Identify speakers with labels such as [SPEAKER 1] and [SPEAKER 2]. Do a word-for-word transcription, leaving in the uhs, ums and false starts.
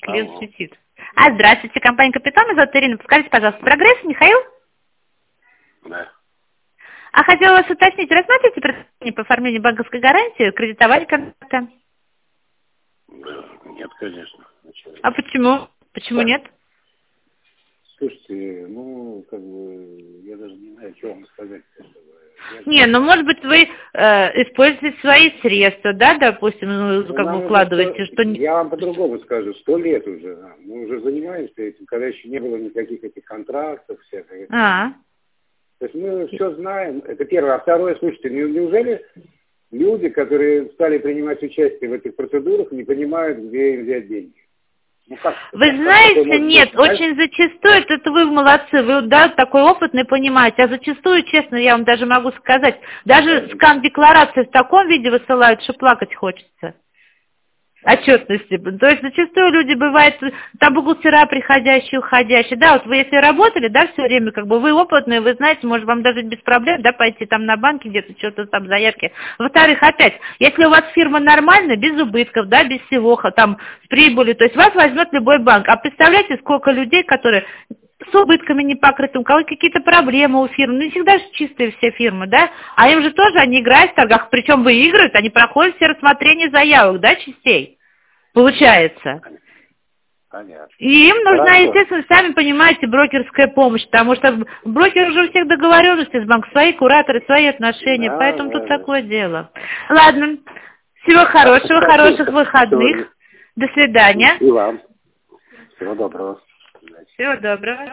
[SPEAKER 1] Клиент
[SPEAKER 2] Алло.
[SPEAKER 1] сидит. А, здравствуйте, компания «Капитан», меня зовут Ирина. Подскажите, пожалуйста, прогресс, Михаил?
[SPEAKER 2] Да.
[SPEAKER 1] А хотела вас уточнить, рассматриваете предложение по оформлению банковской гарантии, кредитовать контракта?
[SPEAKER 2] Да. Нет, конечно. Зачем?
[SPEAKER 1] А почему? Почему нет?
[SPEAKER 2] Слушайте, ну, как бы, я даже не знаю, что вам сказать. Я...
[SPEAKER 1] Не, ну, может быть, вы э, используете свои средства, да, допустим, ну,
[SPEAKER 2] Ну,
[SPEAKER 1] как бы
[SPEAKER 2] нам уже
[SPEAKER 1] укладываете,
[SPEAKER 2] сто...
[SPEAKER 1] что... не-
[SPEAKER 2] Я вам по-другому скажу, сто лет уже. да. Мы уже занимаемся этим, когда еще не было никаких этих контрактов, всяких.
[SPEAKER 1] А,
[SPEAKER 2] То есть мы все знаем, это первое. А второе, слушайте, не- неужели люди, которые стали принимать участие в этих процедурах, не понимают, где им взять деньги? Ну, как,
[SPEAKER 1] вы
[SPEAKER 2] как, как такое
[SPEAKER 1] знаете,
[SPEAKER 2] может
[SPEAKER 1] нет,
[SPEAKER 2] быть, да?
[SPEAKER 1] очень зачастую, это, это вы молодцы, вы, да, такой опытный понимаете, а зачастую, честно, я вам даже могу сказать, даже скан декларации в таком виде высылают, что плакать хочется. Отчетности. То есть зачастую люди бывают, там бухгалтера приходящие, уходящие. Да, вот вы если работали, да, все время, как бы вы опытные, вы знаете, может вам даже без проблем, да, пойти там на банке где-то, что-то там, заявки. Во-вторых, опять, если у вас фирма нормальная, без убытков, да, без всего, там, с прибылью, то есть вас возьмет любой банк. А представляете, сколько людей, которые с убытками не покрыты, у кого какие-то проблемы у фирм, ну не всегда же чистые все фирмы, да, а им же тоже, они играют в торгах, причем выигрывают, они проходят все рассмотрения заявок, да, частей, получается.
[SPEAKER 2] Понятно.
[SPEAKER 1] И им нужна,
[SPEAKER 2] Хорошо.
[SPEAKER 1] естественно, сами понимаете, брокерская помощь, потому что брокер уже у всех договоренности с банком, свои кураторы, свои отношения,
[SPEAKER 2] Да,
[SPEAKER 1] поэтому
[SPEAKER 2] да,
[SPEAKER 1] тут
[SPEAKER 2] да.
[SPEAKER 1] такое дело. Ладно, всего хорошего,
[SPEAKER 2] Спасибо.
[SPEAKER 1] хороших выходных,
[SPEAKER 2] Всего-
[SPEAKER 1] до свидания,
[SPEAKER 2] И вам. Всего доброго.
[SPEAKER 1] всего доброго.